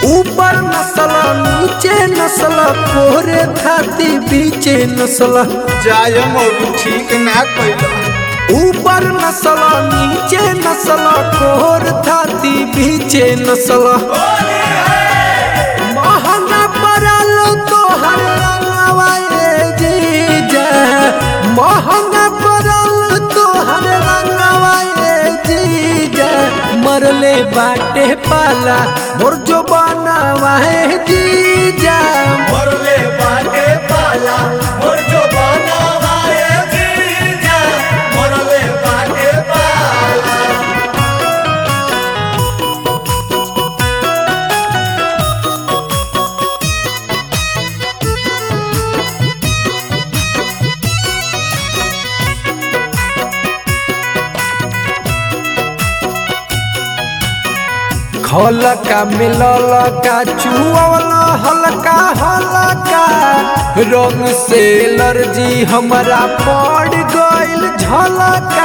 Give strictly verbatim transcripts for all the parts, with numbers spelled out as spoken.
ऊपर नस्ल नीचे नस्ल कोरे थाती बीचे नस्ल जाय मोरू ठीक ना कइला। ऊपर नस्ल नीचे नस्ल कोर थाती बीचे नस्ल महंगा पड़ल तोहर रंगवा जीजा महंगा पड़ल तोहर रंगवा जीजा मरले बाटे पाला मोर जो बनवा जीजा मरले बाटे पाला मोर जो बनवा जीजा मरले बाटे पाला। हल्का मिलल का चुअला हल्का हल्का रंग से एलर्जी हमरा पड़ गइल झलका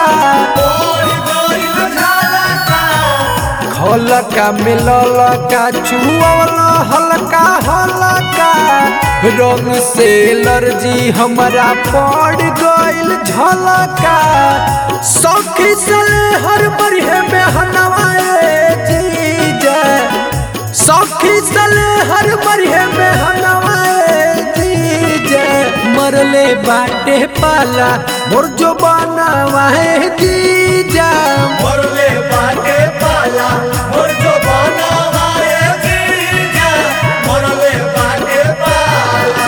हल्का मिलल का चुअला हल्का हल्का रंग से एलर्जी हमरा पड़ गइल झलका सखी सले हर बरिहे में हनवाए सखी सले हर बरिहे में हनवाए जीजा मरले बाटे पाला मोर जो बनवाए जीजा मरले बाटे पाला मोर जो बनवाए जीजा मरले बाटे पाला।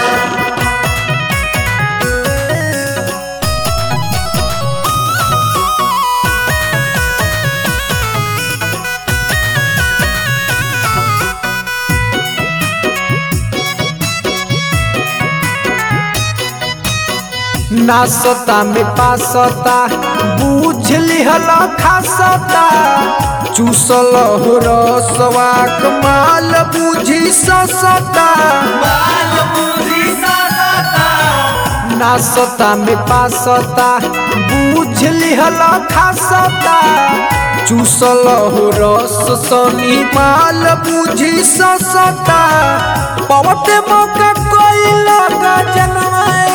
नासता में पासता बूझ लिहल खासता चूसल हो रसवा कमाल बूझी ससता बाल बुद्धि सासता नासता में पासता बूझ लिहल खासता चूसल हो रस सनी माल बूझी ससता पवते मौका कोई लगा जनवाए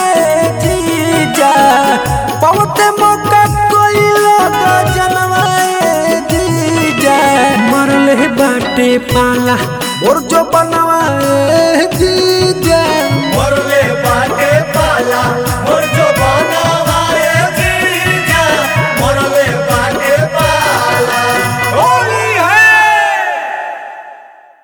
पवते मौका कोई लगा जनवाए जीजा मरले बाटे पाला मोर जो बनवाए